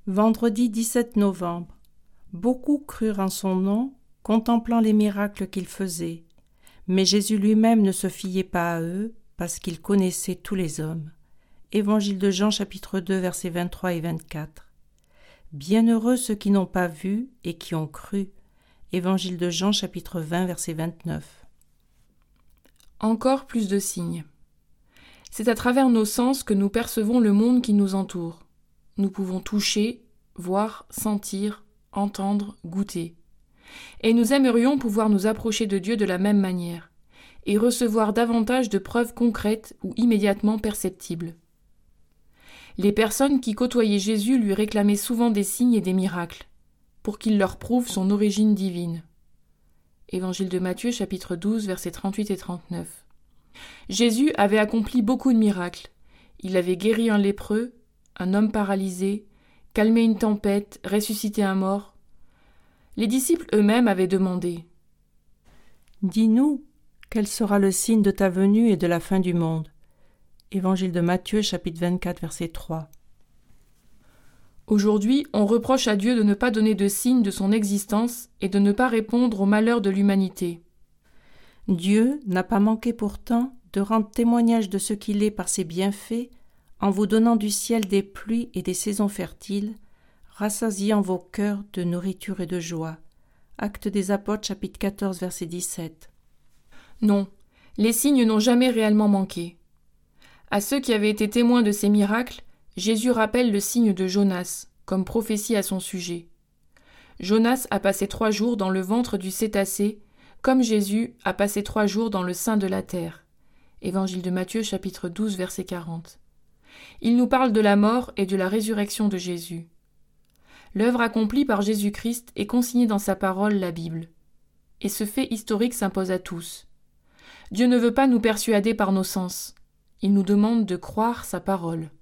Vendredi 17 novembre. Beaucoup crurent en son nom, contemplant les miracles qu'il faisait. Mais Jésus lui-même ne se fiait pas à eux, parce qu'il connaissait tous les hommes. Évangile de Jean, chapitre 2, versets 23 et 24. Bienheureux ceux qui n'ont pas vu et qui ont cru. Évangile de Jean, chapitre 20, verset 29. Encore plus de signes. C'est à travers nos sens que nous percevons le monde qui nous entoure. Nous pouvons toucher, voir, sentir, entendre, goûter. Et nous aimerions pouvoir nous approcher de Dieu de la même manière, et recevoir davantage de preuves concrètes ou immédiatement perceptibles. Les personnes qui côtoyaient Jésus lui réclamaient souvent des signes et des miracles, pour qu'il leur prouve son origine divine. Évangile de Matthieu, chapitre 12, versets 38 et 39. Jésus avait accompli beaucoup de miracles. Il avait guéri un lépreux, un homme paralysé, calmé une tempête, ressuscité un mort. Les disciples eux-mêmes avaient demandé « Dis-nous, quel sera le signe de ta venue et de la fin du monde ?» Évangile de Matthieu, chapitre 24, verset 3. Aujourd'hui, on reproche à Dieu de ne pas donner de signe de son existence et de ne pas répondre aux malheurs de l'humanité. Dieu n'a pas manqué pourtant de rendre témoignage de ce qu'il est par ses bienfaits en vous donnant du ciel des pluies et des saisons fertiles, rassasiant vos cœurs de nourriture et de joie. Actes des Apôtres, chapitre 14, verset 17. Non, les signes n'ont jamais réellement manqué. À ceux qui avaient été témoins de ces miracles, Jésus rappelle le signe de Jonas, comme prophétie à son sujet. Jonas a passé 3 jours dans le ventre du cétacé, comme Jésus a passé 3 jours dans le sein de la terre. Évangile de Matthieu, chapitre 12, verset 40. Il nous parle de la mort et de la résurrection de Jésus. L'œuvre accomplie par Jésus-Christ est consignée dans sa parole, la Bible. Et ce fait historique s'impose à tous. Dieu ne veut pas nous persuader par nos sens. Il nous demande de croire sa parole.